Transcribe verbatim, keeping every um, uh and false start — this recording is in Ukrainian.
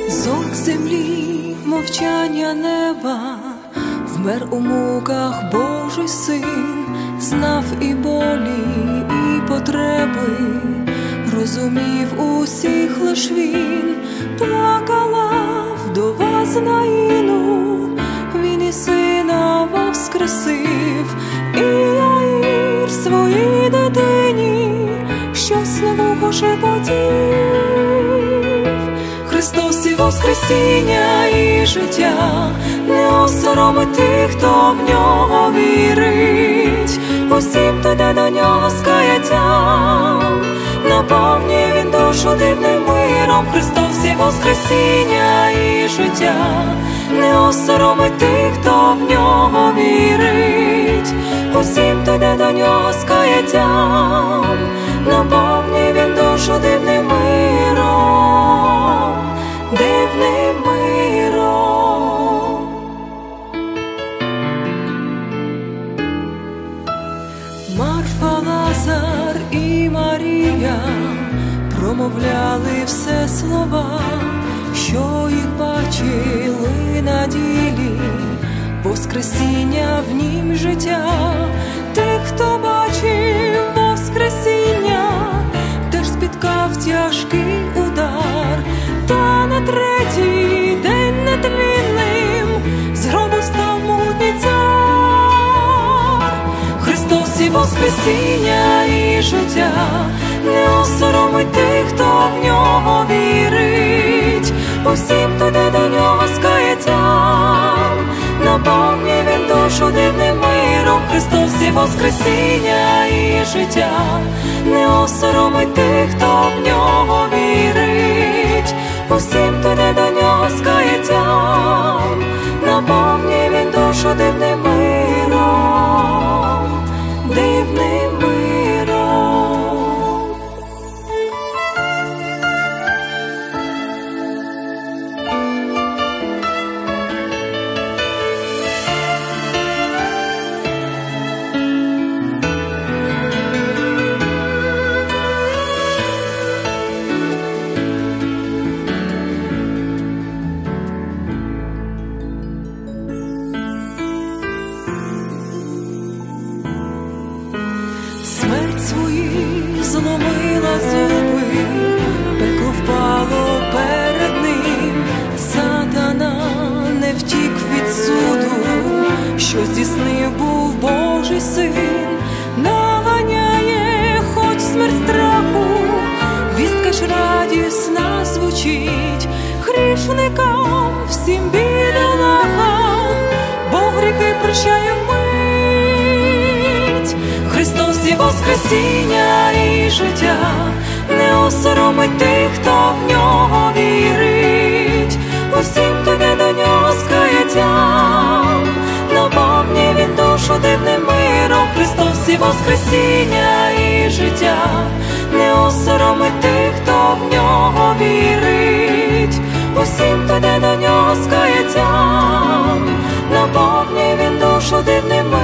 Зонг землі, мовчання неба, вмер у муках Божий Син, знав і болі, і потреби, розумів усіх лиш Він. Плакала вдова з Наїну, Він і сина воскресив, і Яїр своїй дитині щось нового шепотів. Христос і воскресіння, і життя не осоромить тих, хто в нього вірить. Усім, хто йде до нього з каяттям, наповнює він душу дивним миром. Христос і воскресіння, і життя не осоромить тих, хто в нього вірить. Усім, хто йде до нього з каяттям, наповнює він душу дивним миром, дивним миром. Марфа, Лазар і Марія промовляли все слова, що їх бачили на ділі, воскресіння в нім життя. Тих, хто бачив воскресіння, теж спіткав тяжкий удар, та на третій день нетлінним з гробу став мутний цар. Христос і воскресіння, і життя не осоромить тих, хто в нього вірить. Усім, хто йде до нього з каяттям, наповнює він душу дивним миром. Христос і воскресіння, і життя не осоромить тих, хто в нього вірить. Усім, хто йде до нього з каяттям, наповнює він душу дивним миром, дивним миром. Смерть свої зломила зуби, пекло впало перед ним. Сатана не втік від суду, що здійснив був Божий Син. Наганяє хоч смерть страху, вістка ж радісна звучить грішникам, всім бідолагам, бо гріхи прощає вмить. Христос і воскресіння, і життя не осоромить тих, хто в нього вірить. Усім, хто йде до нього з каяттям, наповнює він душу дивним миром. Христос і воскресіння, і життя не осоромить тих, хто в нього вірить. Усім, хто йде до нього з каяттям, наповнює він душу дивним миром.